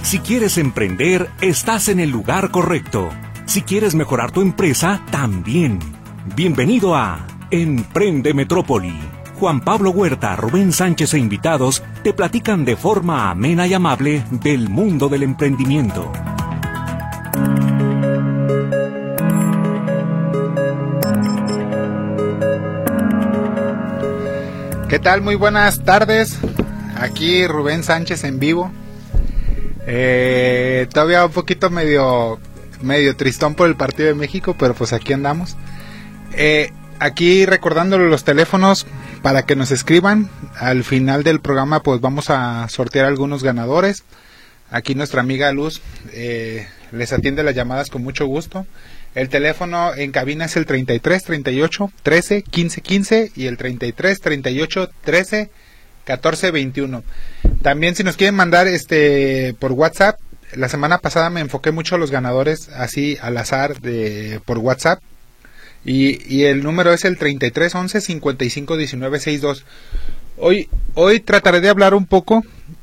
Si quieres emprender, estás en el lugar correcto. Si quieres mejorar tu empresa, también. Bienvenido a Emprende Metrópoli. Juan Pablo Huerta, Rubén Sánchez e invitados te platican de forma amena y amable del mundo del emprendimiento. ¿Qué tal? Muy buenas tardes. Aquí Rubén Sánchez en vivo. Todavía un poquito medio tristón por el partido de México, pero pues aquí andamos. Aquí recordándole los teléfonos para que nos escriban. Al final del programa pues vamos a sortear algunos ganadores. Aquí nuestra amiga Luz les atiende las llamadas con mucho gusto. El teléfono en cabina es el 33 38 13 15 15 y el 33 38 13 14 21. También si nos quieren mandar por WhatsApp, la semana pasada me enfoqué mucho a los ganadores así al azar por WhatsApp y el número es el 33 11 55 19 62. Hoy trataré de hablar un poco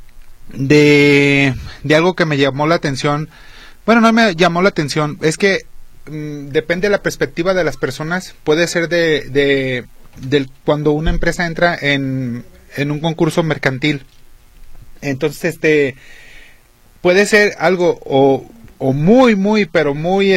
de algo que me llamó la atención. Bueno, no me llamó la atención, es que depende de la perspectiva de las personas. Puede ser de cuando una empresa entra en un concurso mercantil. Entonces puede ser algo o muy pero muy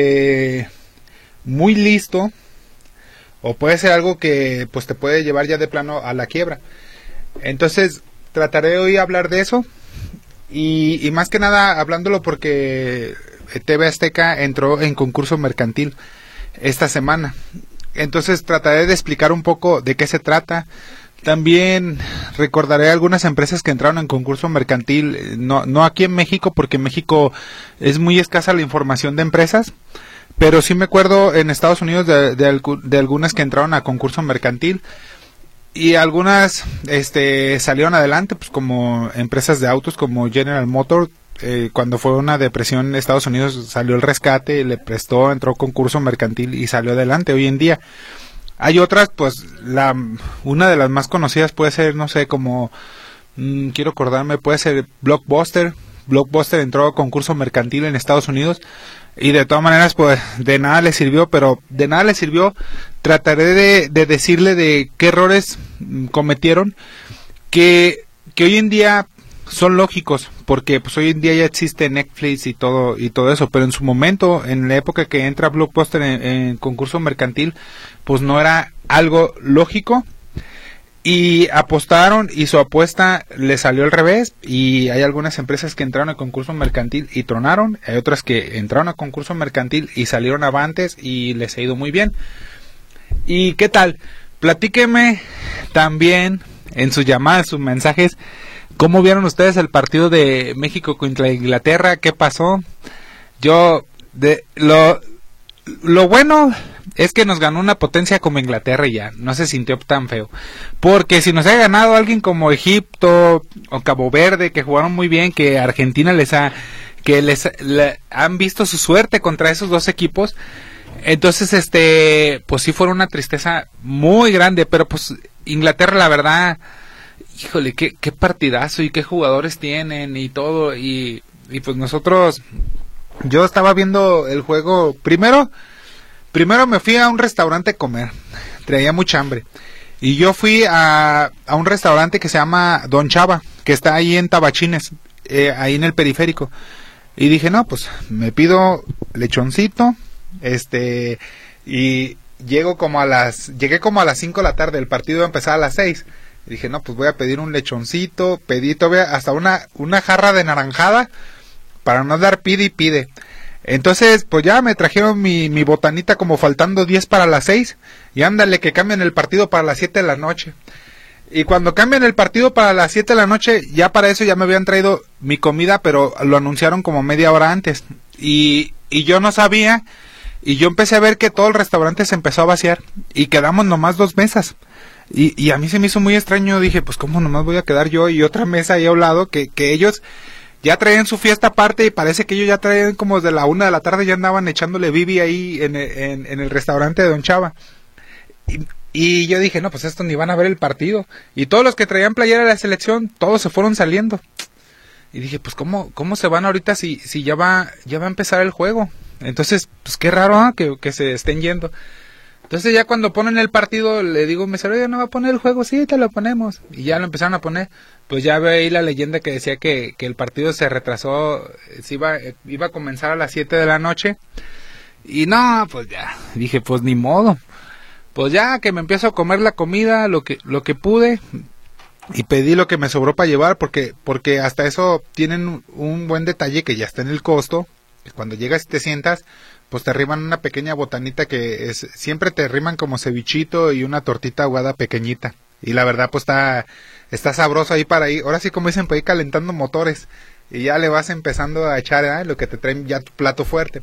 muy listo, o puede ser algo que pues te puede llevar ya de plano a la quiebra. Entonces trataré hoy hablar de eso y más que nada hablándolo porque TV Azteca entró en concurso mercantil esta semana. Entonces trataré de explicar un poco de qué se trata. También recordaré algunas empresas que entraron en concurso mercantil, no aquí en México, porque en México es muy escasa la información de empresas, pero sí me acuerdo en Estados Unidos de algunas que entraron a concurso mercantil y algunas salieron adelante, pues como empresas de autos como General Motors. Cuando fue una depresión en Estados Unidos salió el rescate, le prestó, entró concurso mercantil y salió adelante. Hoy en día hay otras, pues una de las más conocidas puede ser, no sé, como quiero acordarme, puede ser Blockbuster. Blockbuster entró a concurso mercantil en Estados Unidos y de todas maneras pues de nada le sirvió, pero de nada le sirvió. Trataré de decirle de qué errores cometieron que hoy en día son lógicos, porque pues hoy en día ya existe Netflix y todo eso, pero en su momento, en la época que entra Blockbuster en concurso mercantil, pues no era algo lógico y apostaron y su apuesta le salió al revés. Y hay algunas empresas que entraron a concurso mercantil y tronaron, hay otras que entraron a concurso mercantil y salieron avantes y les ha ido muy bien. ¿Y qué tal? Platíquenme también en sus llamadas, sus mensajes, ¿cómo vieron ustedes el partido de México contra Inglaterra? ¿Qué pasó? Lo bueno es que nos ganó una potencia como Inglaterra y ya no se sintió tan feo, porque si nos ha ganado alguien como Egipto o Cabo Verde, que jugaron muy bien, que Argentina les han visto su suerte contra esos dos equipos, entonces pues sí fue una tristeza muy grande. Pero pues Inglaterra, la verdad, híjole, qué partidazo y qué jugadores tienen y todo, y pues yo estaba viendo el juego. Primero me fui a un restaurante a comer, traía mucha hambre, y yo fui a un restaurante que se llama Don Chava, que está ahí en Tabachines, ahí en el periférico, y dije, no, pues me pido lechoncito, y llegué como a las 5 de la tarde, el partido iba a empezar a las 6. Dije, no, pues voy a pedir un lechoncito. Pedí todavía hasta una jarra de naranjada para no dar pide y pide. Entonces, pues ya me trajeron mi botanita como faltando 10 para las 6. Y ándale, que cambian el partido para las 7 de la noche. Y cuando cambian el partido para las 7 de la noche, ya para eso ya me habían traído mi comida, pero lo anunciaron como media hora antes. Y yo no sabía. Y yo empecé a ver que todo el restaurante se empezó a vaciar. Y quedamos nomás 2 mesas. Y a mí se me hizo muy extraño. Dije, pues cómo nomás voy a quedar yo y otra mesa ahí a un lado, que ellos ya traían su fiesta aparte, y parece que ellos ya traían como desde la 1 de la tarde, ya andaban echándole bibi ahí en el restaurante de Don Chava. Y yo dije, no, pues estos ni van a ver el partido. Y todos los que traían playera de la selección, todos se fueron saliendo. Y dije, pues ¿cómo se van ahorita si ya va a empezar el juego? Entonces, pues qué raro, ¿eh? que se estén yendo. Entonces ya cuando ponen el partido, le digo, mesero, ¿ya no va a poner el juego? Sí, te lo ponemos. Y ya lo empezaron a poner. Pues ya veí la leyenda que decía que el partido se retrasó, iba a comenzar a las 7 de la noche. Y no, pues ya, dije, pues ni modo. Pues ya que me empiezo a comer la comida, lo que pude, y pedí lo que me sobró para llevar, porque hasta eso tienen un buen detalle que ya está en el costo. Cuando llegas y te sientas, pues te arriman una pequeña botanita siempre te arriman como cevichito y una tortita aguada pequeñita. Y la verdad, pues está sabroso ahí para ir. Ahora sí, como dicen, para ir calentando motores. Y ya le vas empezando a echar lo que te traen ya tu plato fuerte.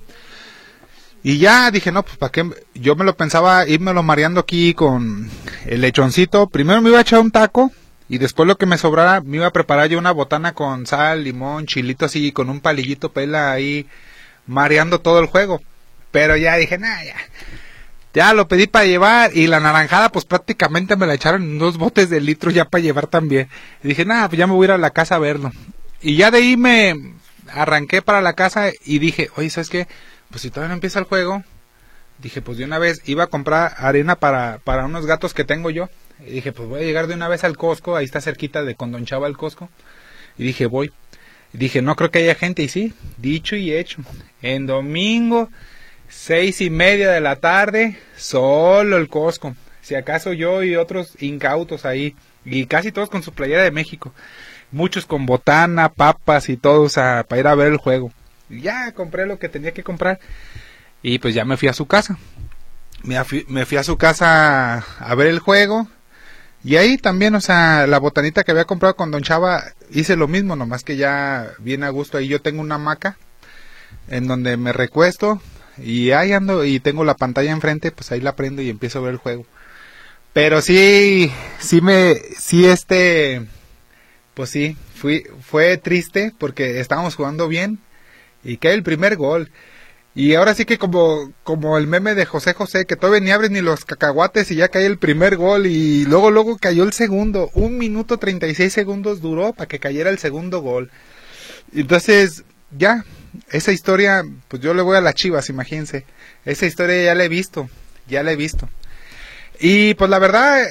Y ya dije, no, pues para qué. Yo me lo pensaba írmelo mareando aquí con el lechoncito. Primero me iba a echar un taco. Y después lo que me sobrara, me iba a preparar yo una botana con sal, limón, chilito así, con un palillito pela ahí, mareando todo el juego. Pero ya dije, nah, ya lo pedí para llevar. Y la naranjada, pues prácticamente me la echaron en 2 botes de litro ya para llevar también. Y dije, nah, pues ya me voy a ir a la casa a verlo. Y ya de ahí me arranqué para la casa y dije, oye, ¿sabes qué? Pues si todavía no empieza el juego, dije, pues de una vez iba a comprar arena para unos gatos que tengo yo. Y dije, pues voy a llegar de una vez al Costco, ahí está cerquita de Condón Chava el Costco. Y dije, voy. Y dije, no creo que haya gente. Y sí, dicho y hecho. En domingo, 6:30 de la tarde, solo el Costco. Si acaso yo y otros incautos ahí. Y casi todos con su playera de México. Muchos con botana, papas y todos para ir a ver el juego. Y ya compré lo que tenía que comprar. Y pues ya me fui a su casa. Me fui a su casa a ver el juego. Y ahí también, o sea, la botanita que había comprado con Don Chava, hice lo mismo, nomás que ya bien a gusto. Ahí yo tengo una hamaca en donde me recuesto y ahí ando y tengo la pantalla enfrente, pues ahí la prendo y empiezo a ver el juego. Pero pues sí, fue triste porque estábamos jugando bien y cae el primer gol. Y ahora sí que como el meme de José José, que todavía ni abres ni los cacahuates y ya cae el primer gol y luego cayó el segundo. 1 minuto 36 segundos duró para que cayera el segundo gol. Entonces, ya, esa historia, pues yo le voy a las Chivas, imagínense. Esa historia ya la he visto. Y pues la verdad,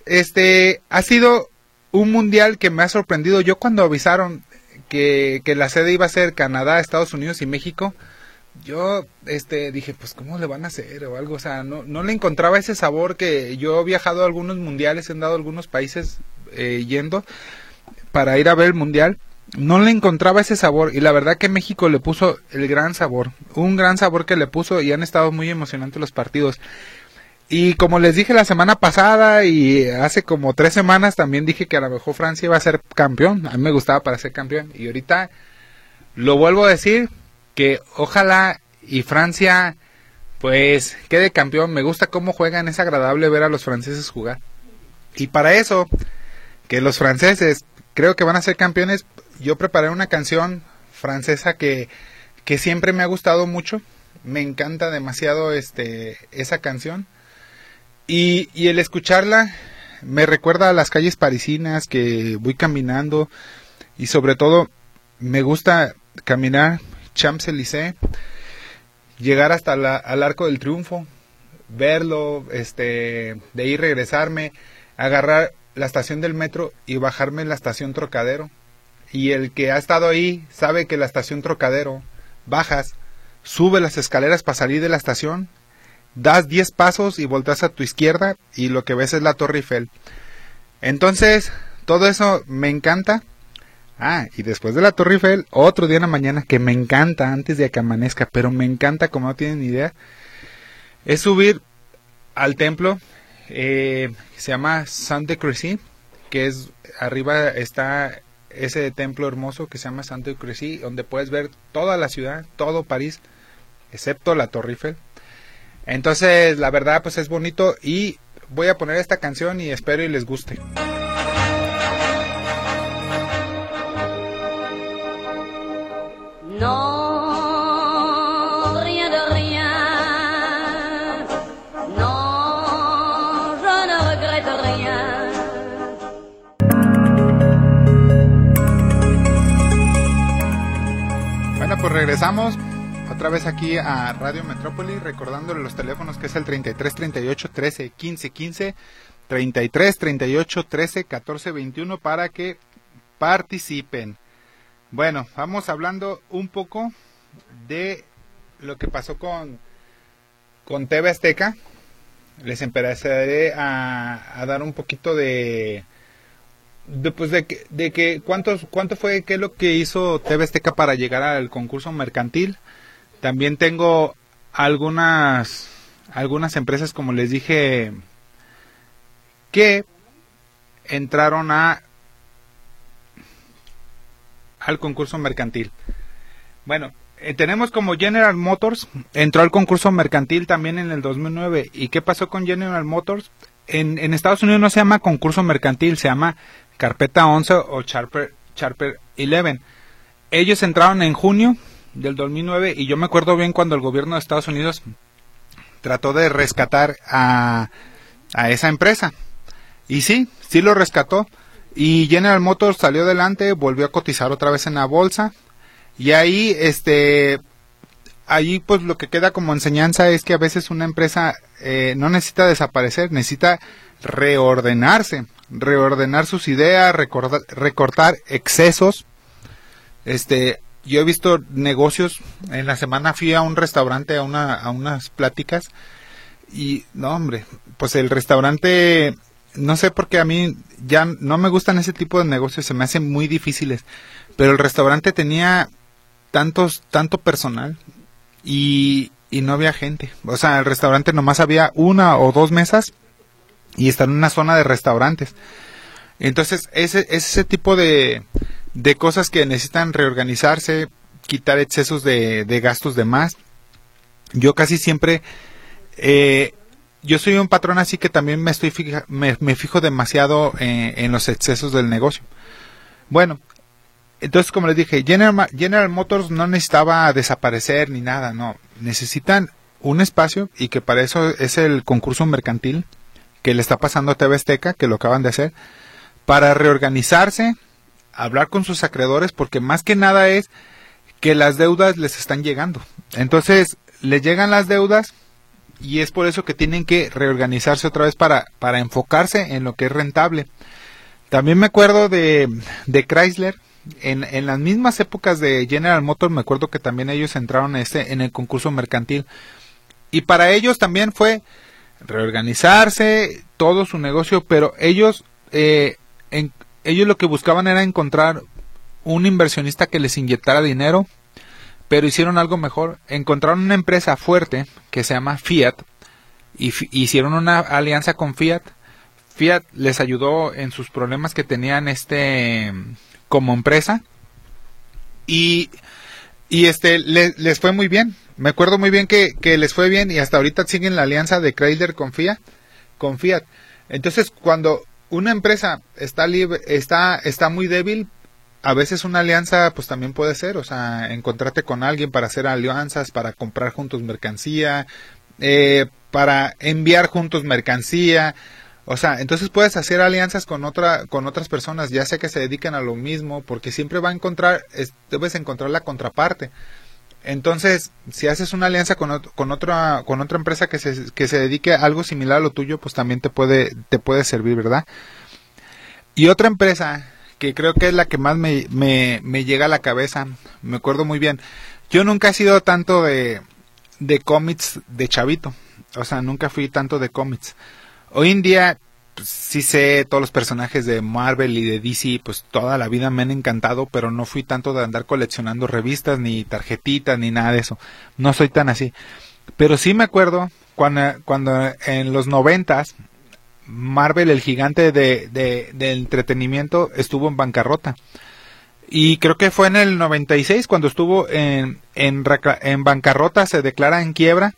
ha sido un mundial que me ha sorprendido. Yo cuando avisaron que la sede iba a ser Canadá, Estados Unidos y México, yo dije, pues cómo le van a hacer o algo, o sea, no le encontraba ese sabor. Que yo he viajado a algunos mundiales, he andado a algunos países yendo para ir a ver el mundial, no le encontraba ese sabor, y la verdad que México le puso el gran sabor, un gran sabor que le puso, y han estado muy emocionantes los partidos. Y como les dije la semana pasada y hace como 3 semanas también dije que a lo mejor Francia iba a ser campeón. A mí me gustaba para ser campeón, y ahorita lo vuelvo a decir, que ojalá y Francia pues quede campeón. Me gusta cómo juegan, es agradable ver a los franceses jugar. Y para eso, que los franceses creo que van a ser campeones, yo preparé una canción francesa que siempre me ha gustado mucho. Me encanta demasiado esa canción. Y el escucharla me recuerda a las calles parisinas que voy caminando, y sobre todo me gusta caminar Champs-Élysées, llegar hasta al Arco del Triunfo, verlo, de ahí regresarme, agarrar la estación del metro y bajarme en la estación Trocadero. Y el que ha estado ahí sabe que la estación Trocadero, bajas, sube las escaleras para salir de la estación, das 10 pasos y volteas a tu izquierda y lo que ves es la Torre Eiffel. Entonces, todo eso me encanta. Y después de la Torre Eiffel, otro día en la mañana que me encanta, antes de que amanezca, pero me encanta como no tienen ni idea, es subir al templo, se llama Saint-Crécy, que es, arriba está ese templo hermoso que se llama Saint-Crécy, donde puedes ver toda la ciudad, todo París, excepto la Torre Eiffel. Entonces, la verdad, pues es bonito, y voy a poner esta canción y espero y les guste. Non, rien de rien. Non, je ne regrette rien. regresamos otra vez aquí a Radio Metrópoli, recordándole los teléfonos, que es el 33 38 13 15 15, 33 38 13 14 21, para que participen. Bueno, vamos hablando un poco de lo que pasó con TV Azteca. Les empezaré a dar un poquito de que cuánto fue, qué es lo que hizo TV Azteca para llegar al concurso mercantil. También tengo algunas empresas, como les dije, que entraron al concurso mercantil. Bueno, tenemos como General Motors, entró al concurso mercantil también en el 2009. ¿Y qué pasó con General Motors? En Estados Unidos no se llama concurso mercantil, se llama Carpeta 11 o Chapter 11. Ellos entraron en junio del 2009 y yo me acuerdo bien cuando el gobierno de Estados Unidos trató de rescatar a esa empresa. Y sí lo rescató. Y General Motors salió adelante, volvió a cotizar otra vez en la bolsa. Y ahí, allí pues lo que queda como enseñanza es que a veces una empresa no necesita desaparecer, necesita reordenarse, reordenar sus ideas, recortar excesos. Yo he visto negocios. En la semana fui a un restaurante a unas pláticas y no, hombre, pues el restaurante, no sé por qué a mí ya no me gustan ese tipo de negocios, se me hacen muy difíciles, pero el restaurante tenía tanto personal y no había gente. O sea, el restaurante nomás había una o dos mesas y está en una zona de restaurantes. Entonces, ese tipo de cosas que necesitan reorganizarse, quitar excesos de gastos de más. Yo casi siempre, yo soy un patrón así que también me fijo demasiado en los excesos del negocio. Bueno, entonces, como les dije, General Motors no necesitaba desaparecer ni nada, no. Necesitan un espacio, y que para eso es el concurso mercantil que le está pasando a TV Azteca, que lo acaban de hacer, para reorganizarse, hablar con sus acreedores, porque más que nada es que las deudas les están llegando. Entonces, les llegan las deudas y es por eso que tienen que reorganizarse otra vez para enfocarse en lo que es rentable. También me acuerdo de Chrysler. En las mismas épocas de General Motors, me acuerdo que también ellos entraron en el concurso mercantil. Y para ellos también fue reorganizarse todo su negocio, pero ellos lo que buscaban era encontrar un inversionista que les inyectara dinero, pero hicieron algo mejor. Encontraron una empresa fuerte que se llama Fiat y hicieron una alianza con Fiat. Fiat les ayudó en sus problemas que tenían como empresa y les fue muy bien. Me acuerdo muy bien que les fue bien y hasta ahorita siguen la alianza de Chrysler con Fiat. Entonces, cuando una empresa está muy débil, a veces una alianza pues también puede ser, o sea, encontrarte con alguien para hacer alianzas, para comprar juntos mercancía, para enviar juntos mercancía. O sea, entonces puedes hacer alianzas con otras personas, ya sea que se dediquen a lo mismo, porque siempre debes encontrar la contraparte. Entonces, si haces una alianza con otra empresa que se dedique a algo similar a lo tuyo, pues también te puede servir, ¿verdad? Y otra empresa que creo que es la que más me llega a la cabeza, me acuerdo muy bien. Yo nunca he sido tanto de cómics de chavito, o sea, nunca fui tanto de cómics. Hoy en día, pues, sí sé todos los personajes de Marvel y de DC, pues toda la vida me han encantado, pero no fui tanto de andar coleccionando revistas, ni tarjetitas, ni nada de eso. No soy tan así. Pero sí me acuerdo cuando en los 90s, Marvel, el gigante de entretenimiento, estuvo en bancarrota. Y creo que fue en el 96 cuando estuvo en bancarrota, se declara en quiebra.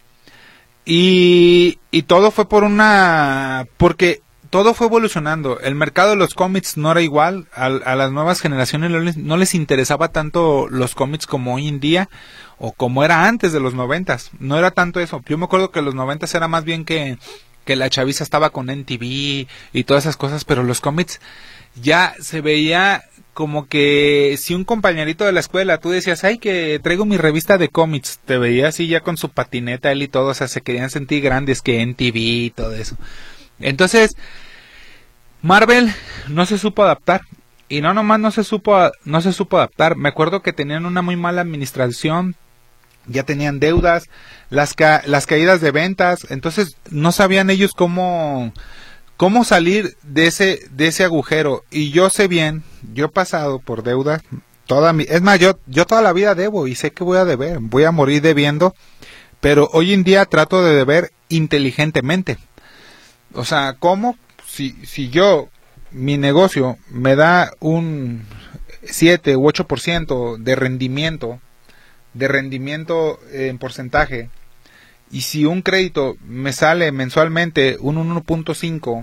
Y todo fue porque todo fue evolucionando. El mercado de los cómics no era igual. A las nuevas generaciones no les interesaba tanto los cómics como hoy en día, o como era antes de los 90s. No era tanto eso. Yo me acuerdo que los 90s era más bien que la chaviza estaba con MTV y todas esas cosas, pero los cómics ya se veía como que si un compañerito de la escuela, tú decías, ay, que traigo mi revista de cómics, te veía así ya con su patineta él y todo, o sea, se querían sentir grandes, que en TV y todo eso. Entonces, Marvel no se supo adaptar. Y no nomás no se supo adaptar. Me acuerdo que tenían una muy mala administración, ya tenían deudas, las caídas de ventas, entonces no sabían ellos cómo salir de ese agujero. Y yo sé bien, yo he pasado por deudas es más, yo toda la vida debo y sé que voy a deber, voy a morir debiendo, pero hoy en día trato de deber inteligentemente. O sea, ¿cómo? Si mi negocio me da un 7 u 8% de rendimiento en porcentaje, y si un crédito me sale mensualmente un 1.5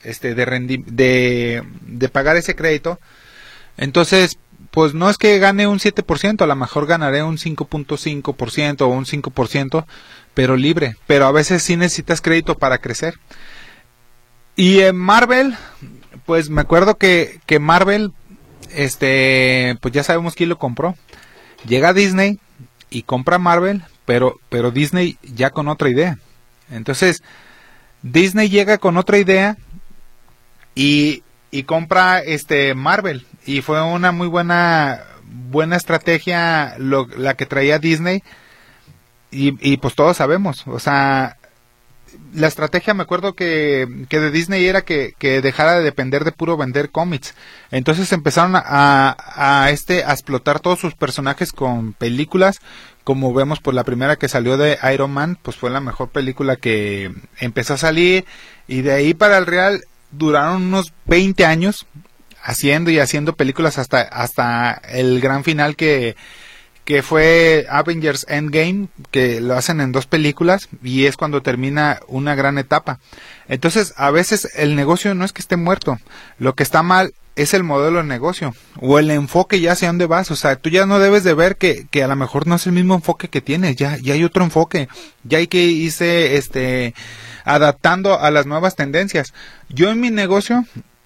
de pagar ese crédito, entonces pues no es que gane un 7%, a lo mejor ganaré un 5.5% o un 5%, pero libre. Pero a veces sí necesitas crédito para crecer. Y en Marvel, pues me acuerdo que Marvel, pues ya sabemos quién lo compró. Llega Disney y compra Marvel, pero Disney ya con otra idea. Entonces, Disney llega con otra idea y compra Marvel, y fue una muy buena estrategia la que traía Disney, y pues todos sabemos, o sea, la estrategia, me acuerdo que de Disney era que dejara de depender de puro vender cómics. Entonces empezaron a explotar todos sus personajes con películas, como vemos, pues la primera que salió de Iron Man, pues fue la mejor película que empezó a salir, y de ahí para el real duraron unos 20 años haciendo películas hasta el gran final que fue Avengers Endgame, que lo hacen en 2 películas, y es cuando termina una gran etapa. Entonces, a veces el negocio no es que esté muerto, lo que está mal es el modelo de negocio, o el enfoque ya hacia dónde vas. O sea, tú ya no debes de ver que a lo mejor no es el mismo enfoque que tienes, ya hay otro enfoque, ya hay que irse adaptando a las nuevas tendencias. Yo en mi negocio,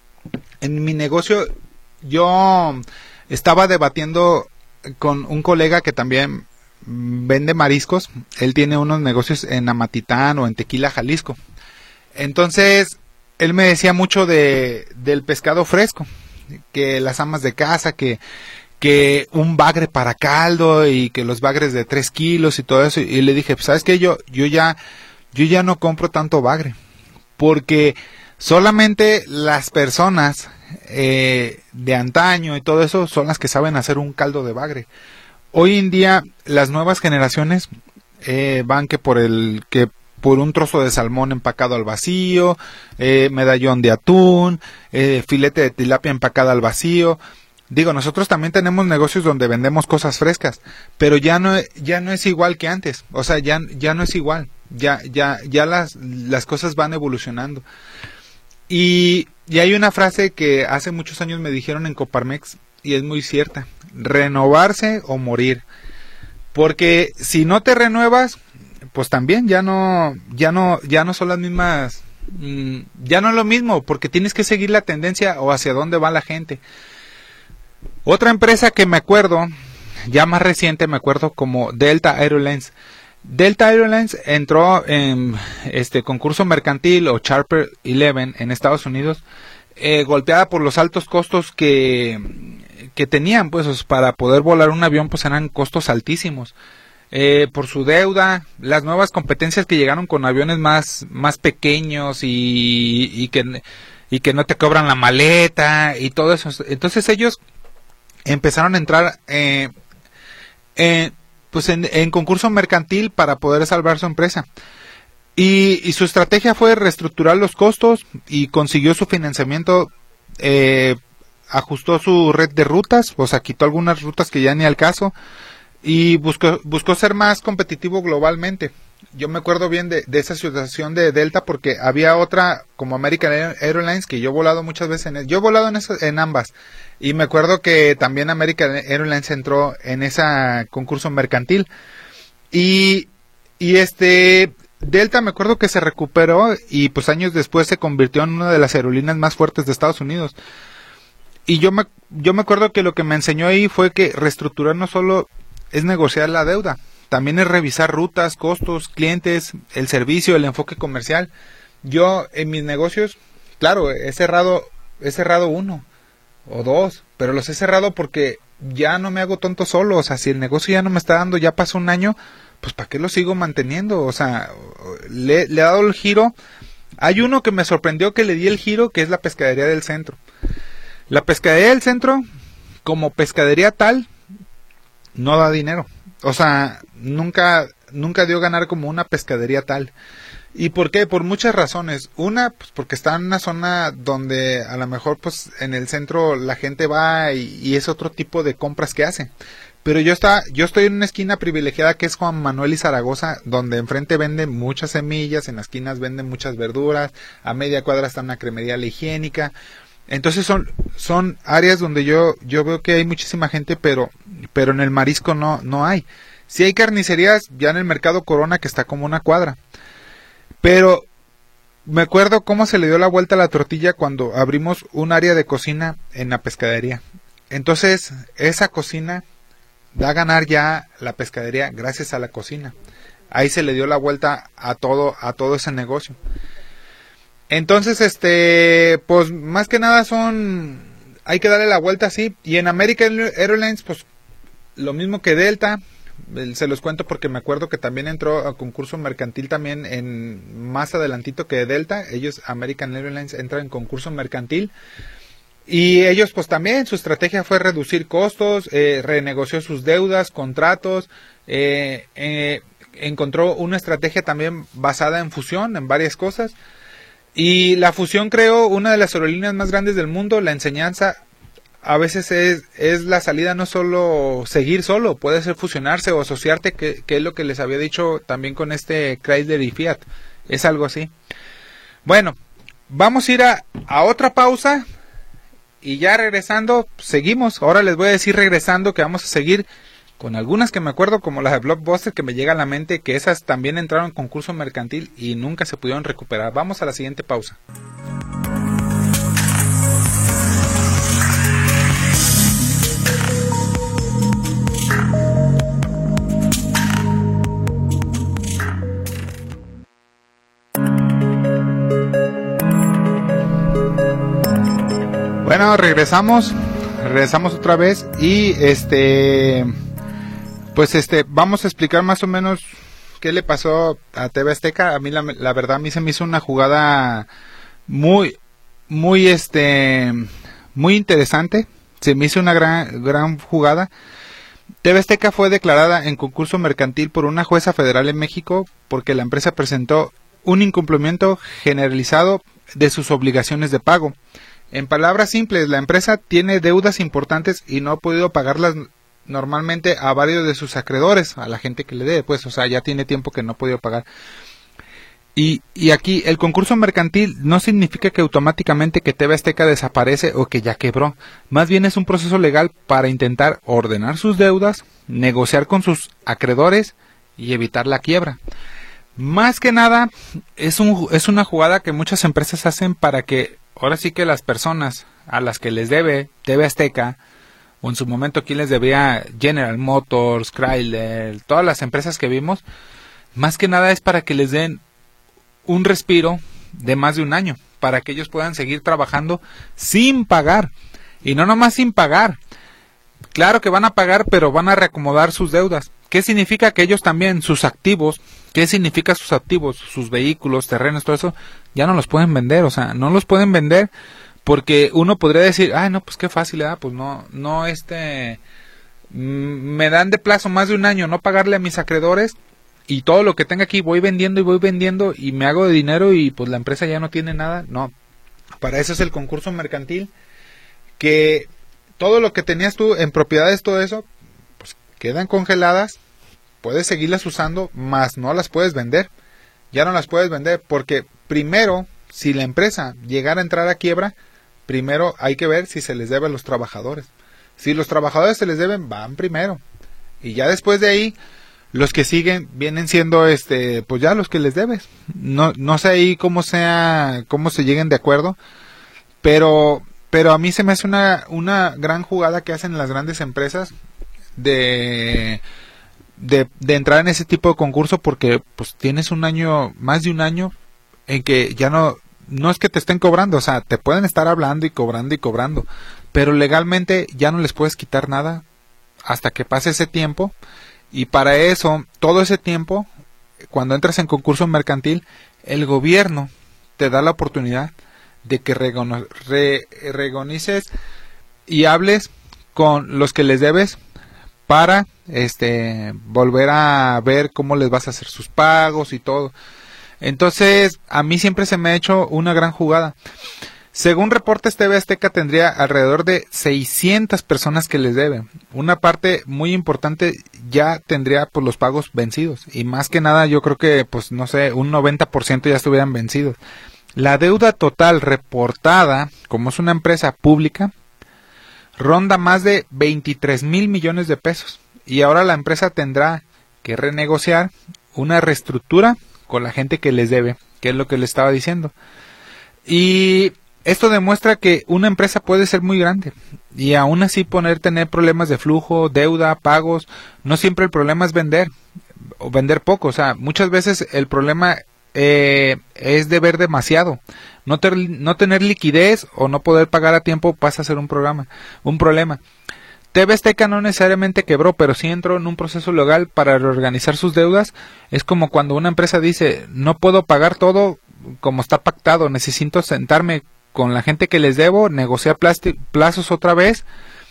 yo estaba debatiendo con un colega que también vende mariscos. Él tiene unos negocios en Amatitán o en Tequila, Jalisco. Entonces, él me decía mucho del pescado fresco, que las amas de casa, que un bagre para caldo, y que los bagres de 3 kilos y todo eso. Y le dije, pues, ¿sabes qué? Yo ya no compro tanto bagre, porque solamente las personas de antaño y todo eso son las que saben hacer un caldo de bagre. Hoy en día las nuevas generaciones van que por un trozo de salmón empacado al vacío, medallón de atún, filete de tilapia empacado al vacío. Digo, nosotros también tenemos negocios donde vendemos cosas frescas, pero ya no es igual que antes. O sea, ya no es igual. Ya las cosas van evolucionando. Y hay una frase que hace muchos años me dijeron en Coparmex, y es muy cierta: renovarse o morir. Porque si no te renuevas, pues también ya no son las mismas, ya no es lo mismo, porque tienes que seguir la tendencia o hacia dónde va la gente. Otra empresa que me acuerdo, ya más reciente, me acuerdo como Delta Airlines. Delta Airlines entró en concurso mercantil, o Chapter 11, en Estados Unidos, golpeada por los altos costos que tenían, pues para poder volar un avión, pues eran costos altísimos, por su deuda, las nuevas competencias que llegaron con aviones más pequeños y que no te cobran la maleta y todo eso. Entonces ellos empezaron a entrar pues en concurso mercantil para poder salvar su empresa, y su estrategia fue reestructurar los costos, y consiguió su financiamiento, ajustó su red de rutas, o sea, quitó algunas rutas que ya ni al caso, y buscó ser más competitivo globalmente. Yo me acuerdo bien de esa situación de Delta, porque había otra como American Airlines, que yo he volado muchas veces yo he volado en ambas, y me acuerdo que también American Airlines entró en ese concurso mercantil, y Delta, me acuerdo que se recuperó, y pues años después se convirtió en una de las aerolíneas más fuertes de Estados Unidos. Y yo me acuerdo que lo que me enseñó ahí fue que reestructurar no solo es negociar la deuda, también es revisar rutas, costos, clientes, el servicio, el enfoque comercial. Yo en mis negocios, claro, he cerrado uno o dos, pero los he cerrado porque ya no me hago tonto solo. O sea, si el negocio ya no me está dando, ya pasó un año, pues ¿para qué lo sigo manteniendo? O sea, le he dado el giro. Hay uno que me sorprendió que le di el giro, que es la pescadería del centro. La pescadería del centro, como pescadería tal, no da dinero. O sea, nunca dio ganar como una pescadería tal. ¿Y por qué? Por muchas razones. Una, pues porque está en una zona donde a lo mejor pues en el centro la gente va y es otro tipo de compras que hace. Pero yo estoy en una esquina privilegiada que es Juan Manuel y Zaragoza, donde enfrente venden muchas semillas, en las esquinas venden muchas verduras, a media cuadra está una cremería La Higiénica. Entonces son áreas donde yo veo que hay muchísima gente, pero en el marisco no hay. Sí hay carnicerías ya en el mercado Corona, que está como una cuadra. Pero me acuerdo cómo se le dio la vuelta a la tortilla cuando abrimos un área de cocina en la pescadería. Entonces, esa cocina da a ganar ya la pescadería gracias a la cocina. Ahí se le dio la vuelta a todo ese negocio. Entonces, pues más que nada hay que darle la vuelta así. Y en American Airlines, pues lo mismo que Delta. Se los cuento porque me acuerdo que también entró a concurso mercantil también más adelantito que Delta. Ellos, American Airlines, entran en concurso mercantil. Y ellos pues también su estrategia fue reducir costos, renegoció sus deudas, contratos, encontró una estrategia también basada en fusión, en varias cosas. Y la fusión creó una de las aerolíneas más grandes del mundo. La enseñanza a veces es la salida, no solo seguir solo, puede ser fusionarse o asociarte, que es lo que les había dicho también con Chrysler y Fiat. Es algo así. Bueno, vamos a ir a otra pausa y ya regresando, seguimos. Ahora les voy a decir regresando que vamos a seguir con algunas que me acuerdo, como las de Blockbuster, que me llega a la mente, que esas también entraron en concurso mercantil y nunca se pudieron recuperar. Vamos a la siguiente pausa. Bueno, regresamos otra vez y vamos a explicar más o menos qué le pasó a TV Azteca. A mí la verdad a mí se me hizo una jugada muy interesante. Se me hizo una gran jugada. TV Azteca fue declarada en concurso mercantil por una jueza federal en México porque la empresa presentó un incumplimiento generalizado de sus obligaciones de pago. En palabras simples, la empresa tiene deudas importantes y no ha podido pagarlas normalmente a varios de sus acreedores, a la gente que le debe, pues, o sea, ya tiene tiempo que no ha podido pagar. Y aquí, el concurso mercantil no significa que automáticamente que TV Azteca desaparece o que ya quebró. Más bien es un proceso legal para intentar ordenar sus deudas, negociar con sus acreedores y evitar la quiebra. Más que nada, es una jugada que muchas empresas hacen para que ahora sí que las personas a las que les debe TV Azteca, o en su momento quien les debía General Motors, Chrysler, todas las empresas que vimos, más que nada es para que les den un respiro de más de un año, para que ellos puedan seguir trabajando sin pagar. Y no nomás sin pagar. Claro que van a pagar, pero van a reacomodar sus deudas. ¿Qué significa? Que ellos también, sus activos, ¿qué significa sus activos? Sus vehículos, terrenos, todo eso, ya no los pueden vender. O sea, no los pueden vender porque uno podría decir, no, pues qué fácil, pues no, me dan de plazo más de un año no pagarle a mis acreedores y todo lo que tenga aquí voy vendiendo y me hago de dinero y pues la empresa ya no tiene nada. No, para eso es el concurso mercantil, que todo lo que tenías tú en propiedades, todo eso, pues quedan congeladas, puedes seguirlas usando, más no las puedes vender. Ya no las puedes vender porque primero, si la empresa llegara a entrar a quiebra, primero hay que ver si se les debe a los trabajadores. Si los trabajadores se les deben, van primero. Y ya después de ahí, los que siguen vienen siendo pues ya los que les debes. No sé ahí cómo se lleguen de acuerdo, pero pero a mí se me hace una gran jugada que hacen las grandes empresas de entrar en ese tipo de concurso, porque pues tienes un año, más de un año, en que ya no es que te estén cobrando, o sea, te pueden estar hablando y cobrando, pero legalmente ya no les puedes quitar nada hasta que pase ese tiempo, y para eso, todo ese tiempo, cuando entras en concurso mercantil, el gobierno te da la oportunidad de que regonices y hables con los que les debes para volver a ver cómo les vas a hacer sus pagos y todo. Entonces, a mí siempre se me ha hecho una gran jugada. Según reportes, TV Azteca tendría alrededor de 600 personas que les debe. Una parte muy importante ya tendría pues los pagos vencidos, y más que nada yo creo que pues no sé, un 90% ya estuvieran vencidos. La deuda total reportada, como es una empresa pública, ronda más de 23,000 millones de pesos, y ahora la empresa tendrá que renegociar una reestructura con la gente que les debe, que es lo que le estaba diciendo. Y esto demuestra que una empresa puede ser muy grande y aún así tener problemas de flujo, deuda, pagos. No siempre el problema es vender o vender poco, o sea, muchas veces el problema es deber demasiado. No tener liquidez o no poder pagar a tiempo pasa a ser un problema. TV Azteca no necesariamente quebró, pero sí entró en un proceso legal para reorganizar sus deudas. Es como cuando una empresa dice, no puedo pagar todo como está pactado, necesito sentarme con la gente que les debo, negociar plazos otra vez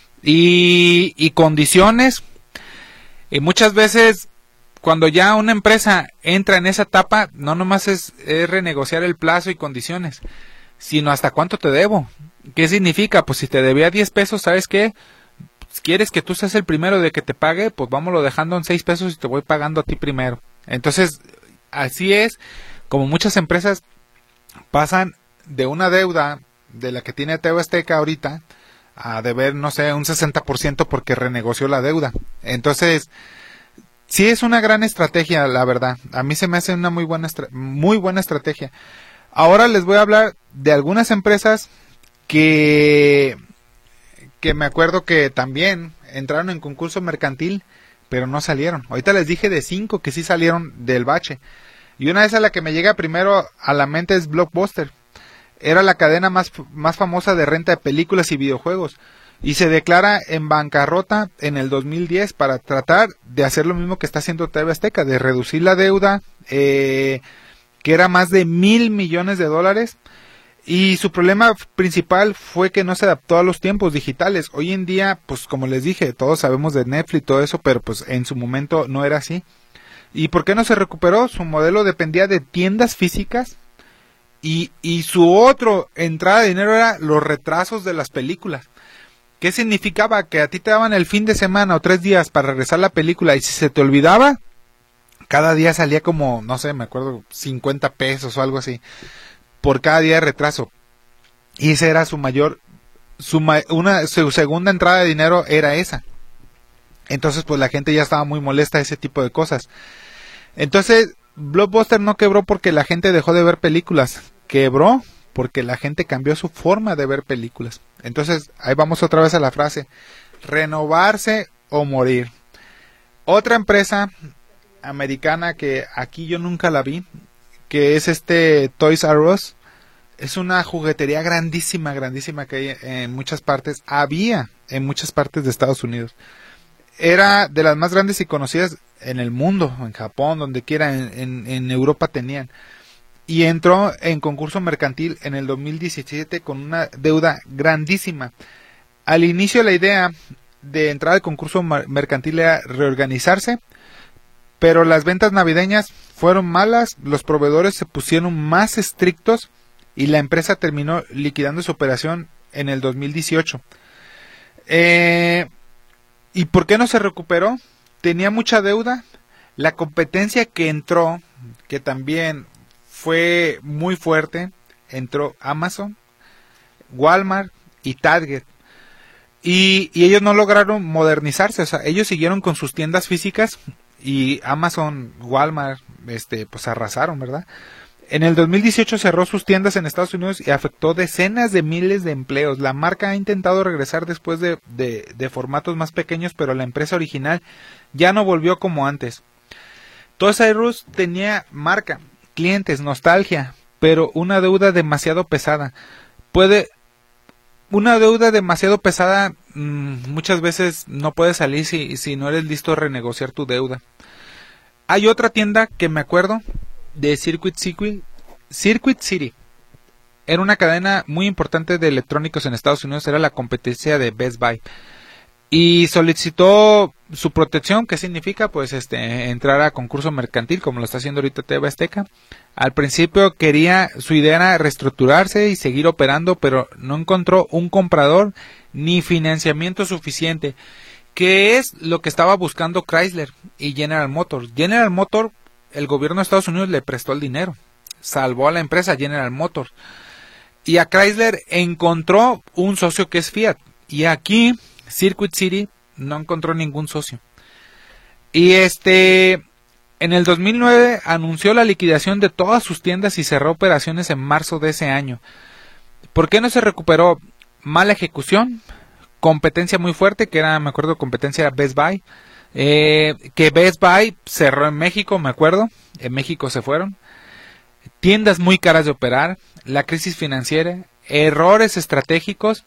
y condiciones. Y muchas veces cuando ya una empresa entra en esa etapa, no nomás es renegociar el plazo y condiciones, sino hasta cuánto te debo. ¿Qué significa? Pues si te debía 10 pesos, ¿sabes qué? ¿Quieres que tú seas el primero de que te pague? Pues vámonos dejando en 6 pesos y te voy pagando a ti primero. Entonces, así es como muchas empresas pasan de una deuda de la que tiene TV Azteca ahorita a deber, no sé, un 60% porque renegoció la deuda. Entonces, sí es una gran estrategia, la verdad. A mí se me hace una muy buena estrategia. Ahora les voy a hablar de algunas empresas que me acuerdo que también entraron en concurso mercantil, pero no salieron. Ahorita les dije de 5 que sí salieron del bache. Y una de esas, la que me llega primero a la mente, es Blockbuster. Era la cadena más famosa de renta de películas y videojuegos, y se declara en bancarrota en el 2010 para tratar de hacer lo mismo que está haciendo TV Azteca, de reducir la deuda, que era más de $1,000 millones. Y su problema principal fue que no se adaptó a los tiempos digitales. Hoy en día, pues como les dije, todos sabemos de Netflix y todo eso, pero pues en su momento no era así. ¿Y por qué no se recuperó? Su modelo dependía de tiendas físicas, y su otro entrada de dinero era los retrasos de las películas. ¿Qué significaba? Que a ti te daban el fin de semana o 3 días para regresar la película, y si se te olvidaba, cada día salía como, no sé, me acuerdo, 50 pesos o algo así, por cada día de retraso. Y esa era su segunda entrada de dinero era esa. Entonces pues la gente ya estaba muy molesta de ese tipo de cosas. Entonces Blockbuster no quebró porque la gente dejó de ver películas, quebró porque la gente cambió su forma de ver películas. Entonces ahí vamos otra vez a la frase, renovarse o morir. Otra empresa americana que aquí yo nunca la vi, que es Toys R Us. Es una juguetería grandísima que hay en muchas partes, había en muchas partes de Estados Unidos. Era de las más grandes y conocidas en el mundo, en Japón, donde quiera, en Europa tenían. Y entró en concurso mercantil en el 2017 con una deuda grandísima. Al inicio la idea de entrar al concurso mercantil era reorganizarse, pero las ventas navideñas fueron malas, los proveedores se pusieron más estrictos y la empresa terminó liquidando su operación en el 2018. ¿Y por qué no se recuperó? Tenía mucha deuda. La competencia que entró, que también fue muy fuerte, entró Amazon, Walmart y Target. Y ellos no lograron modernizarse, o sea, ellos siguieron con sus tiendas físicas, y Amazon, Walmart, pues arrasaron, ¿verdad? En el 2018 cerró sus tiendas en Estados Unidos y afectó decenas de miles de empleos. La marca ha intentado regresar después de formatos más pequeños, pero la empresa original ya no volvió como antes. Toys R Us tenía marca, clientes, nostalgia, pero una deuda demasiado pesada. Muchas veces no puedes salir si no eres listo a renegociar tu deuda. Hay otra tienda que me acuerdo de Circuit City. Era una cadena muy importante de electrónicos en Estados Unidos, era la competencia de Best Buy. Y solicitó su protección, ¿qué significa? Pues entrar a concurso mercantil, como lo está haciendo ahorita TV Azteca. Al principio su idea era reestructurarse y seguir operando, pero no encontró un comprador ni financiamiento suficiente, que es lo que estaba buscando Chrysler y General Motors. General Motors, el gobierno de Estados Unidos le prestó el dinero, salvó a la empresa General Motors, y a Chrysler encontró un socio que es Fiat, y aquí Circuit City no encontró ningún socio. Y en el 2009 anunció la liquidación de todas sus tiendas y cerró operaciones en marzo de ese año. ¿Por qué no se recuperó? Mala ejecución, competencia muy fuerte, que era, me acuerdo, competencia Best Buy, que Best Buy cerró en México, me acuerdo, en México se fueron, tiendas muy caras de operar, la crisis financiera, errores estratégicos,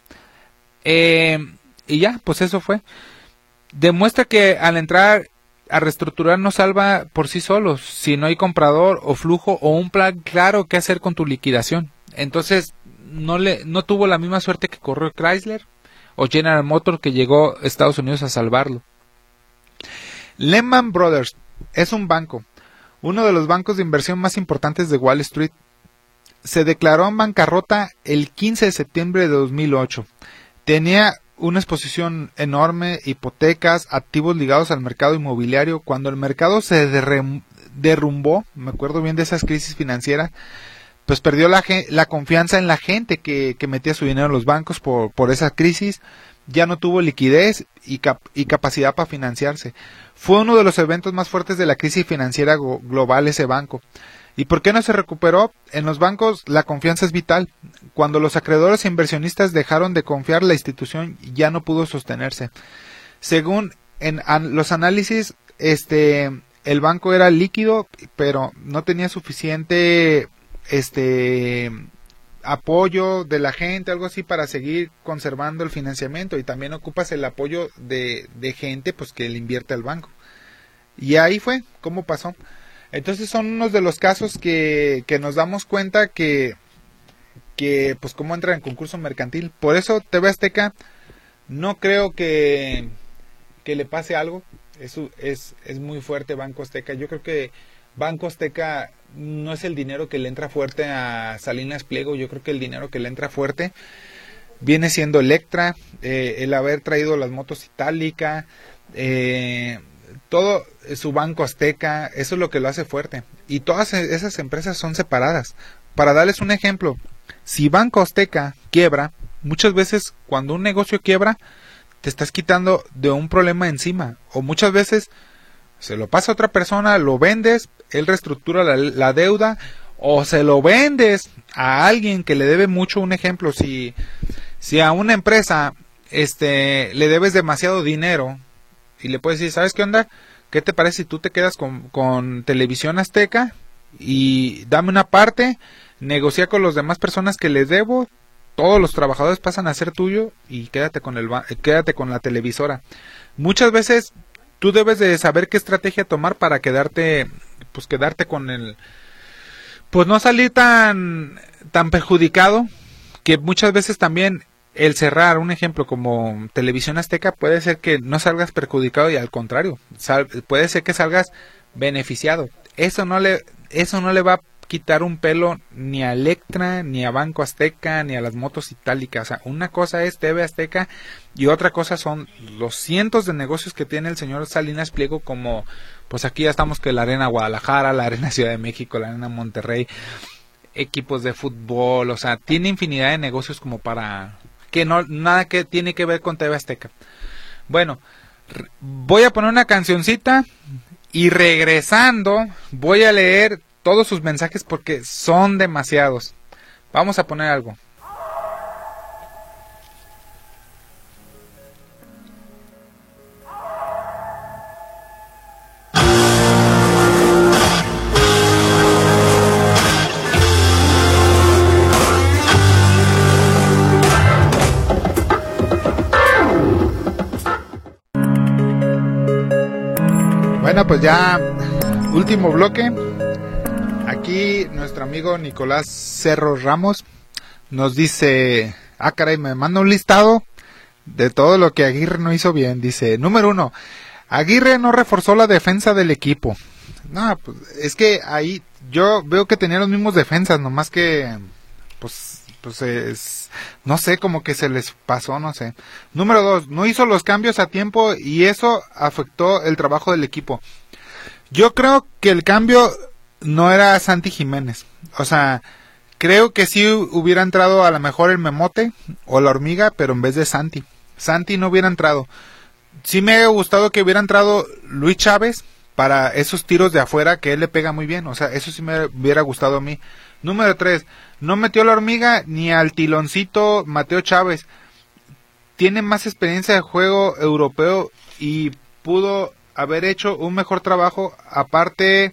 y ya, pues eso fue. Demuestra que al entrar a reestructurar no salva por sí solos, si no hay comprador o flujo o un plan claro qué hacer con tu liquidación. Entonces no tuvo la misma suerte que corrió Chrysler o General Motors, que llegó a Estados Unidos a salvarlo. Lehman Brothers es un banco, uno de los bancos de inversión más importantes de Wall Street. Se declaró en bancarrota el 15 de septiembre de 2008. Tenía una exposición enorme, hipotecas, activos ligados al mercado inmobiliario. Cuando el mercado se derrumbó, me acuerdo bien de esas crisis financieras, pues perdió la confianza en la gente que metía su dinero en los bancos por esa crisis. Ya no tuvo liquidez y capacidad para financiarse. Fue uno de los eventos más fuertes de la crisis financiera global ese banco. ¿Y por qué no se recuperó? En los bancos la confianza es vital. Cuando los acreedores e inversionistas dejaron de confiar, la institución ya no pudo sostenerse. Según los análisis, el banco era líquido, pero no tenía suficiente apoyo de la gente, algo así, para seguir conservando el financiamiento, y también ocupas el apoyo de gente pues que le invierte al banco. Y ahí fue cómo pasó. Entonces son unos de los casos que nos damos cuenta que pues cómo entra en concurso mercantil. Por eso TV Azteca no creo que le pase algo. Es muy fuerte Banco Azteca. Yo creo que Banco Azteca no es el dinero que le entra fuerte a Salinas Pliego. Yo creo que el dinero que le entra fuerte viene siendo Electra, el haber traído las motos Itálica, todo su Banco Azteca, eso es lo que lo hace fuerte. Y todas esas empresas son separadas. Para darles un ejemplo, si Banco Azteca quiebra, muchas veces cuando un negocio quiebra, te estás quitando de un problema encima. O muchas veces se lo pasa a otra persona, lo vendes, él reestructura la deuda, o se lo vendes a alguien que le debe mucho. Un ejemplo, si a una empresa le debes demasiado dinero, y le puedes decir, ¿sabes qué onda? ¿Qué te parece si tú te quedas con Televisión Azteca y dame una parte, negocia con las demás personas que les debo, todos los trabajadores pasan a ser tuyo y quédate con la televisora? Muchas veces tú debes de saber qué estrategia tomar para quedarte con el, pues no salir tan perjudicado, que muchas veces también el cerrar, un ejemplo como Televisión Azteca, puede ser que no salgas perjudicado, y al contrario, puede ser que salgas beneficiado. Eso no le va a quitar un pelo ni a Electra, ni a Banco Azteca, ni a las motos Itálicas. O sea, una cosa es TV Azteca y otra cosa son los cientos de negocios que tiene el señor Salinas Pliego, como pues aquí ya estamos, que la Arena Guadalajara, la Arena Ciudad de México, la Arena Monterrey, equipos de fútbol. O sea, tiene infinidad de negocios como para que nada que tiene que ver con TV Azteca. Bueno, voy a poner una cancioncita y regresando voy a leer todos sus mensajes porque son demasiados. Vamos a poner algo. Bueno, pues ya último bloque. Aquí nuestro amigo Nicolás Cerro Ramos nos dice, caray, me manda un listado de todo lo que Aguirre no hizo bien. Dice, número 1, Aguirre no reforzó la defensa del equipo. No, pues es que ahí yo veo que tenía los mismos defensas, nomás que no sé, como que se les pasó, no sé. Número 2, no hizo los cambios a tiempo y eso afectó el trabajo del equipo. Yo creo que el cambio no era Santi Jiménez. O sea, creo que sí hubiera entrado a lo mejor el Memote o la Hormiga, pero en vez de Santi. Santi no hubiera entrado. Sí me hubiera gustado que hubiera entrado Luis Chávez para esos tiros de afuera que él le pega muy bien. O sea, eso sí me hubiera gustado a mí. Número 3, no metió a la Hormiga ni al tiloncito Mateo Chávez. Tiene más experiencia de juego europeo y pudo haber hecho un mejor trabajo aparte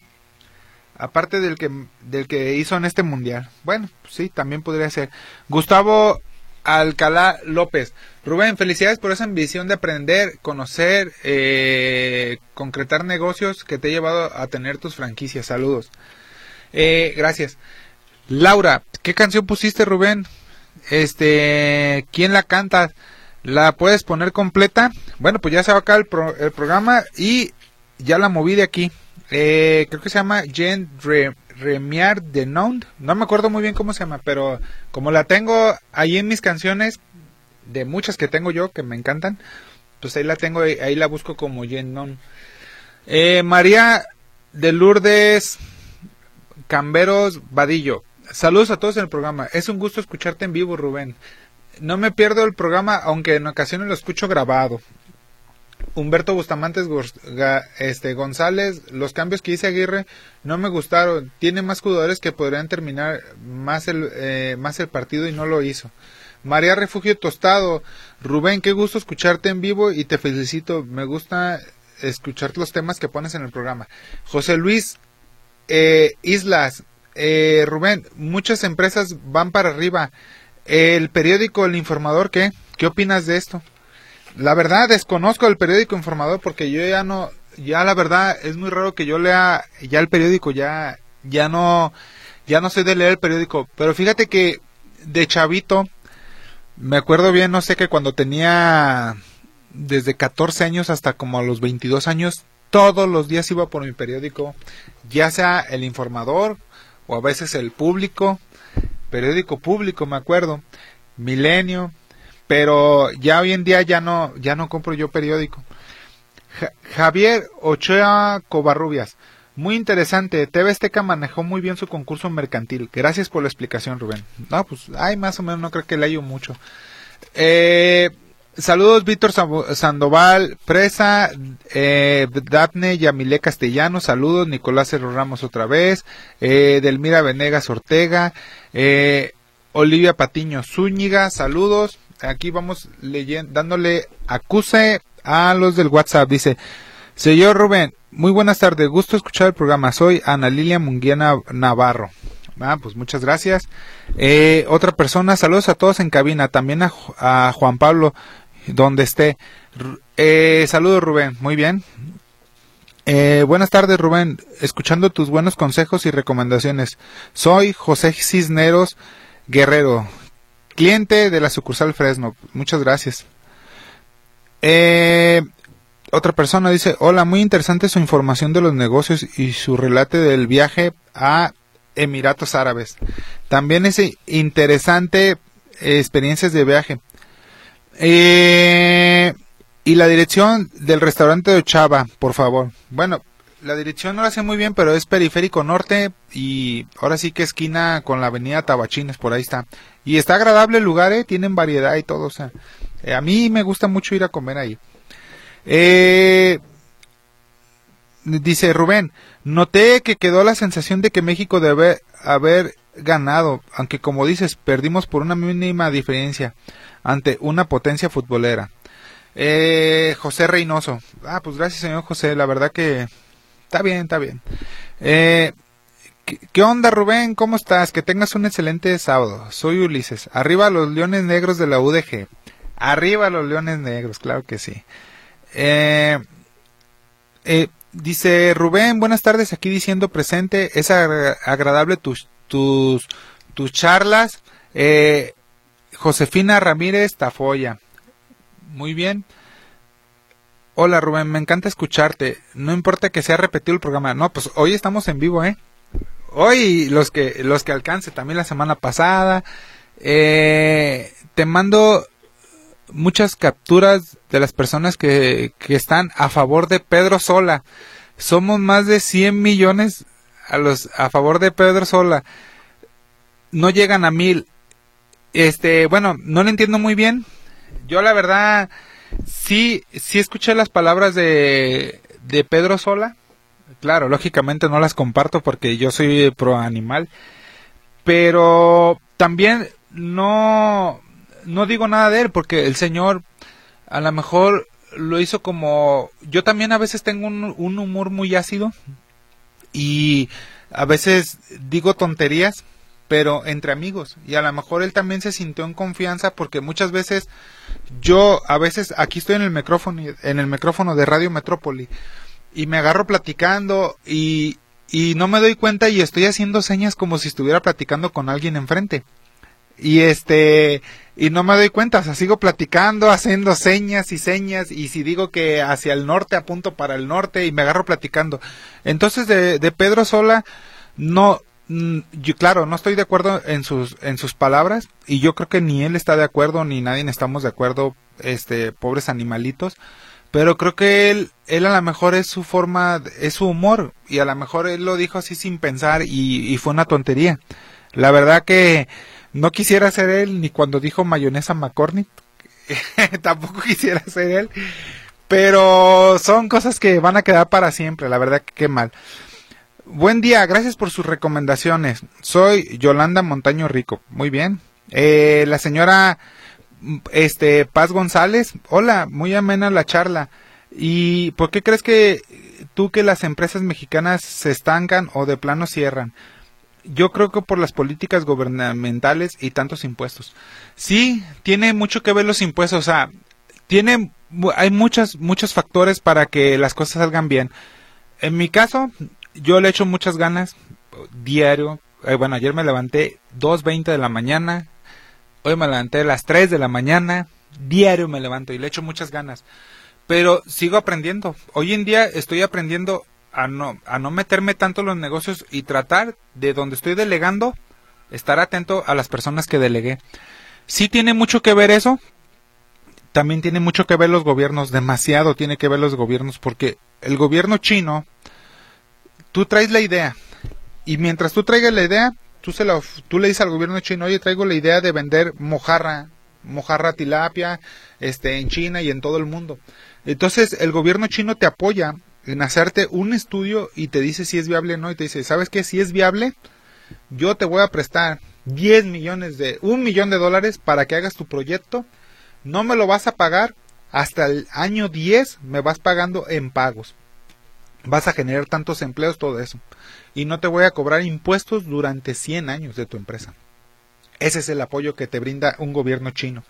del que hizo en este mundial. Bueno, sí, también podría ser. Gustavo Alcalá López. Rubén, felicidades por esa ambición de aprender, conocer, concretar negocios que te ha llevado a tener tus franquicias. Saludos. Gracias. Laura, ¿qué canción pusiste, Rubén? ¿Quién la canta? ¿La puedes poner completa? Bueno, pues ya se va acá el programa y ya la moví de aquí. Creo que se llama Jean Remiard de Nond. No me acuerdo muy bien cómo se llama, pero como la tengo ahí en mis canciones, de muchas que tengo yo que me encantan, pues ahí la tengo, ahí la busco como Jean Nond. María de Lourdes Camberos Vadillo. Saludos a todos en el programa. Es un gusto escucharte en vivo, Rubén. No me pierdo el programa, aunque en ocasiones lo escucho grabado. Humberto Bustamantes González, los cambios que hice Aguirre no me gustaron. Tiene más jugadores que podrían terminar más el partido y no lo hizo. María Refugio Tostado, Rubén, qué gusto escucharte en vivo y te felicito. Me gusta escuchar los temas que pones en el programa. José Luis Islas, Rubén, muchas empresas van para arriba. El periódico El Informador, ¿qué opinas de esto? La verdad desconozco el periódico Informador porque yo ya la verdad es muy raro que yo lea ya el periódico, ya no sé de leer el periódico, pero fíjate que de chavito me acuerdo bien, no sé, que cuando tenía desde 14 años hasta como a los 22 años, todos los días iba por mi periódico, ya sea El Informador o a veces El Público, periódico Público, me acuerdo, Milenio, pero ya hoy en día ya no compro yo periódico. Javier Ochoa Covarrubias, muy interesante, TV Azteca manejó muy bien su concurso mercantil. Gracias por la explicación, Rubén. No, pues, más o menos, no creo que le haya mucho. Saludos, Víctor Sandoval Presa, Daphne Yamile Castellano, saludos, Nicolás Cerro Ramos otra vez, Delmira Venegas Ortega, Olivia Patiño Zúñiga, saludos. Aquí vamos dándole acuse a los del WhatsApp. Dice, señor Rubén, muy buenas tardes, gusto escuchar el programa, soy Ana Lilia Munguía Navarro. Pues muchas gracias. Otra persona, saludos a todos en cabina, también a Juan Pablo, donde esté. Saludos, Rubén, muy bien. Buenas tardes, Rubén, escuchando tus buenos consejos y recomendaciones. Soy José Cisneros Guerrero, cliente de la sucursal Fresno. Muchas gracias. Otra persona dice, hola, muy interesante su información de los negocios y su relato del viaje a Emiratos Árabes. También es interesante experiencias de viaje. Y la dirección del restaurante de Ochava, por favor. Bueno, la dirección no la sé muy bien, pero es Periférico Norte y ahora sí que esquina con la avenida Tabachines, por ahí está. Y está agradable el lugar, tienen variedad y todo, o sea, a mí me gusta mucho ir a comer ahí. dice Rubén, noté que quedó la sensación de que México debe haber ganado, aunque como dices, perdimos por una mínima diferencia ante una potencia futbolera. José Reynoso. Pues gracias, señor José, la verdad que está bien, está bien. ¿Qué onda, Rubén? ¿Cómo estás? Que tengas un excelente sábado. Soy Ulises. Arriba los Leones Negros de la UDG. Arriba los Leones Negros, claro que sí. Dice Rubén, buenas tardes, aquí diciendo presente. Es agradable tus charlas. Josefina Ramírez Tafoya. Muy bien. Hola, Rubén, me encanta escucharte. No importa que sea repetido el programa. No, pues hoy estamos en vivo, Hoy los que alcance, también la semana pasada. Te mando muchas capturas de las personas que están a favor de Pedro Sola. Somos más de 100 millones a favor de Pedro Sola. No llegan a 1000. Bueno, no lo entiendo muy bien. Yo la verdad sí escuché las palabras de Pedro Sola. Claro, lógicamente no las comparto porque yo soy pro animal, pero también no digo nada de él porque el señor a lo mejor lo hizo como... Yo también a veces tengo un humor muy ácido y a veces digo tonterías, pero entre amigos, y a lo mejor él también se sintió en confianza porque muchas veces a veces aquí estoy en el micrófono de Radio Metrópoli y me agarro platicando y no me doy cuenta y estoy haciendo señas como si estuviera platicando con alguien enfrente. Y no me doy cuenta, o sea, sigo platicando, haciendo señas, y si digo que hacia el norte, apunto para el norte y me agarro platicando. Entonces de Pedro Sola, yo claro, no estoy de acuerdo en sus palabras, y yo creo que ni él está de acuerdo, ni nadie estamos de acuerdo, pobres animalitos. Pero creo que él a lo mejor es su forma, es su humor, y a lo mejor él lo dijo así sin pensar y fue una tontería. La verdad que no quisiera ser él, ni cuando dijo mayonesa McCormick, tampoco quisiera ser él, pero son cosas que van a quedar para siempre, la verdad que qué mal. Buen día, gracias por sus recomendaciones. Soy Yolanda Montaño Rico, muy bien. La señora... Paz González, hola, muy amena la charla. ¿Y por qué crees que las empresas mexicanas se estancan o de plano cierran? Yo creo que por las políticas gubernamentales y tantos impuestos. Sí, tiene mucho que ver los impuestos, o sea, hay muchos factores para que las cosas salgan bien. En mi caso, yo le echo muchas ganas diario. Bueno, ayer me levanté 2:20 de la mañana. Hoy me levanté a las 3 de la mañana, diario me levanto y le echo muchas ganas, pero sigo aprendiendo. Hoy en día estoy aprendiendo a no meterme tanto en los negocios y tratar de donde estoy delegando, estar atento a las personas que delegué. Sí tiene mucho que ver eso, también tiene mucho que ver los gobiernos, demasiado tiene que ver los gobiernos, porque el gobierno chino, tú traes la idea, y mientras tú traigas la idea, tú le dices al gobierno chino, oye, traigo la idea de vender mojarra tilapia, en China y en todo el mundo. Entonces, el gobierno chino te apoya en hacerte un estudio y te dice si es viable o no, y te dice, ¿sabes qué? Si es viable, yo te voy a prestar $1 millón para que hagas tu proyecto, no me lo vas a pagar, hasta el año 10 me vas pagando en pagos. Vas a generar tantos empleos, todo eso. Y no te voy a cobrar impuestos durante 100 años de tu empresa. Ese es el apoyo que te brinda un gobierno chino.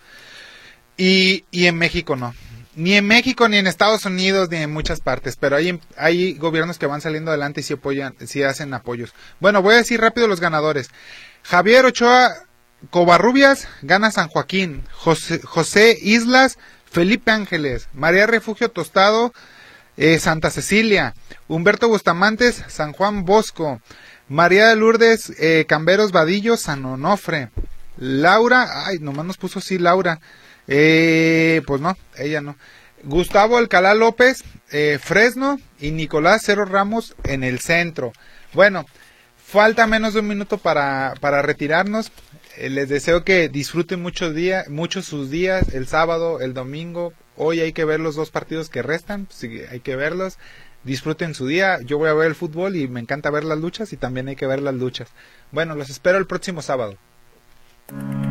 Y en México no. Ni en México, ni en Estados Unidos, ni en muchas partes. Pero hay gobiernos que van saliendo adelante y sí hacen apoyos. Bueno, voy a decir rápido los ganadores. Javier Ochoa Covarrubias gana San Joaquín. José Islas, Felipe Ángeles. María Refugio Tostado, Santa Cecilia. Humberto Bustamantes, San Juan Bosco. María de Lourdes Camberos Vadillo, San Onofre. Laura, nomás nos puso sí Laura. Pues no, ella no. Gustavo Alcalá López, Fresno. Y Nicolás Cero Ramos en el centro. Bueno, falta menos de un minuto para retirarnos. Les deseo que disfruten mucho sus días, el sábado, el domingo, Hoy hay que ver los 2 partidos que restan, sí, hay que verlos. Disfruten su día. Yo voy a ver el fútbol y me encanta ver las luchas y también hay que ver las luchas. Bueno, los espero el próximo sábado.